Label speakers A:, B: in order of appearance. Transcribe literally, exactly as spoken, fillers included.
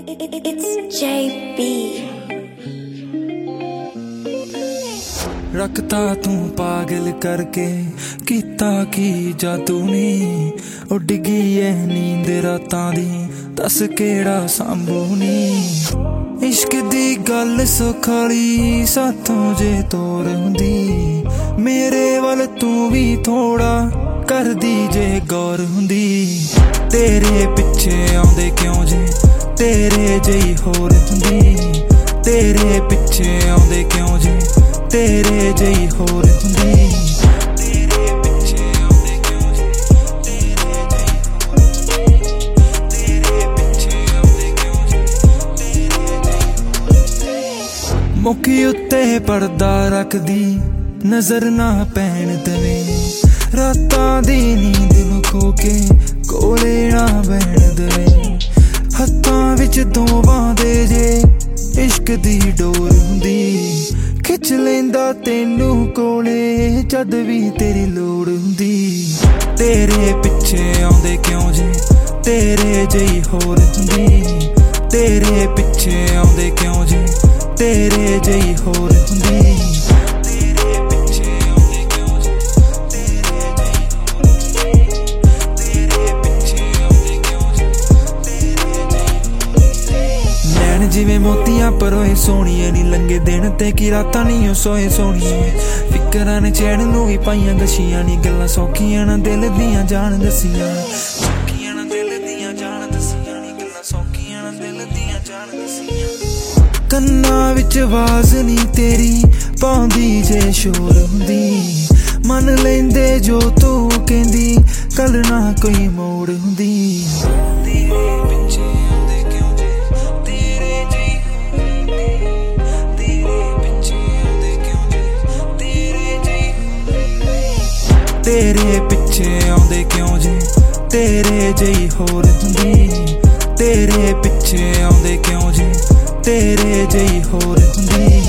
A: It's J B.
B: रखता तू पागल करके किता की जादू नी उड़ गई है नींद रातां दी दस केड़ा सांभू नी इश्क दी गल सुखाली साथों जे तोर हुंदी मेरे वल तू भी थोड़ा कर दी जे गौर हुंदी तेरे पिछे आउंदे क्यों जे तेरे जई होर हुंदी तेरे पिछे आउंदे क्यों जे तेरे जई होर हुंदी तेरे पिछे आउंदे क्यों जे तेरे जई होर हुंदी तेरे पिछे आउंदे क्यों जे तेरे जई होर हुंदी मुखी उत्ते पर्दा रखदी नजर ना पैण देवे रातां दी नींद नूं खो के कोले ना बैण देवे हत्थां विच दोवां दे जे इश्क दी डोर हुंदी खिच लेंदा तेनू कोले जद भी तेरी लोड़ हुंदी तेरे पिछे आउंदे क्यों जे तेरे जई होर हुंदी तेरे पिछे आउंदे क्यों जे तेरे जई होर हुंदी तेरे पिछे आउंदे क्यों जे तेरे जई होर हुंदी तेरे पिछे आउंदे क्यों जे तेरे जई होर हुंदी नैन जिवें मोतियां परोए सोहणिए नी लंघे दिन ते की रातां नी सोए सोहणिए फिकरां ने चैन नूं भी पाईयां गछियां नी गल्लां सौखियां ना दिल दियां जान दसियां सौखियां ना दिल दियां जान दसियां नी गल्लां सौखियां ना दिल दियां जान दसियां कन्नां विच आवाज़ नी तेरी पाउंदी जे शोर हुंदी मन लैंदे जो तू कहंदी कल ना कोई मोड़ हुंदी तेरे पिछे आउंदे क्यों जे तेरे जई तेरे पिछे आउंदे क्यों जे तेरे जई होर हुंदी तेरे पिछे आउंदे क्यों जे तेरे जई होर हुंदी।